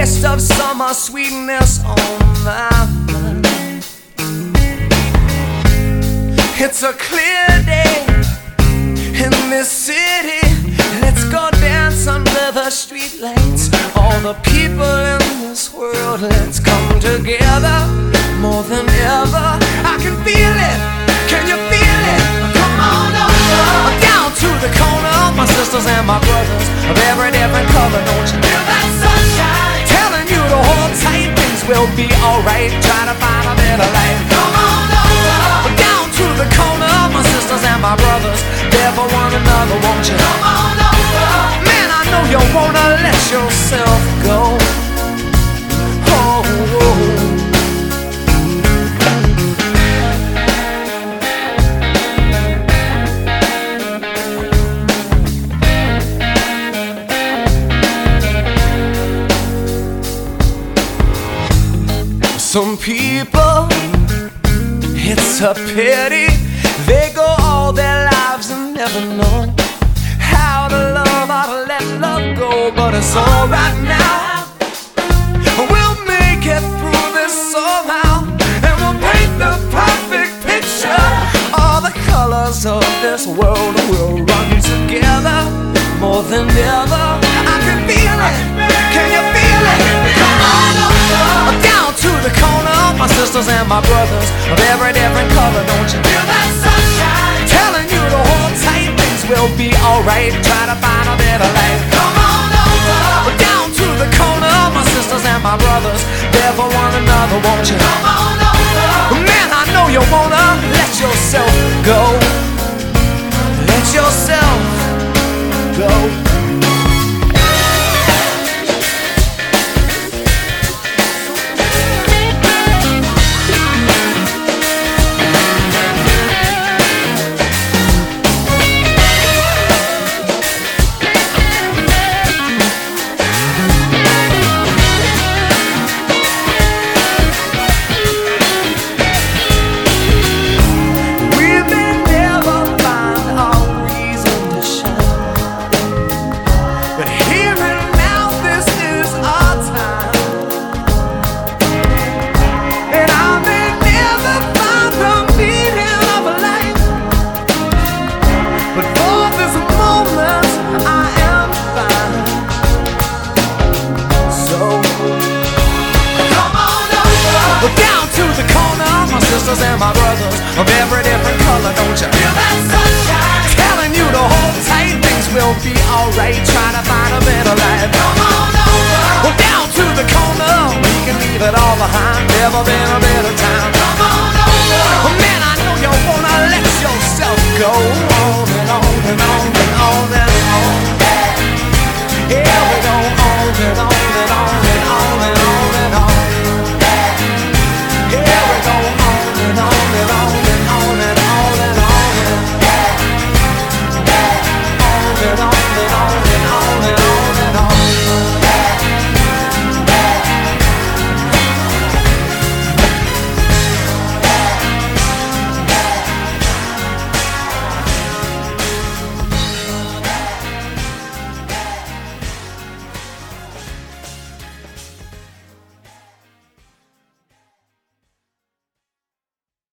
taste of summer sweetness on my mind. It's a clear day in this city. Let's go dance under the streetlights. All the people in this world, let's come together more than ever. I can feel it. Can you feel it? Come on over. Down to the corner, my sisters and my brothers of every different color. Don't you feel that sunshine? Telling you to hold tight, things will be alright. Try to find a better life. Come on over. Down to the corner, my sisters and my brothers, there for one another, won't you? Come on over. Man, I know you wanna let yourself go. Oh, oh. Some people, it's a pity, they go all their lives and never know how to love, how to let love go. But it's alright now, we'll make it through this somehow, and we'll paint the perfect picture. All the colors of this world will run together more than ever. I can feel it, can you feel it? Come on over. Down to the corner, my sisters and my brothers of every different color. Don't you feel that sunshine? Telling you to hold tight, things will be alright. Try to find a better life. Come on over. Down to the corner, my sisters and my brothers, there for one another, won't you? Come on over. Man, I know you wanna let yourself go. Let yourself go. And my brothers of every different color. Don't you feel that sunshine? Telling you to hold tight, things will be alright. Trying to find a better life. Come on over. Well, down to the corner, we can leave it all behind. Never been a better time. Come on over. Well, man, I know you wanna let yourself go on and on and on and on.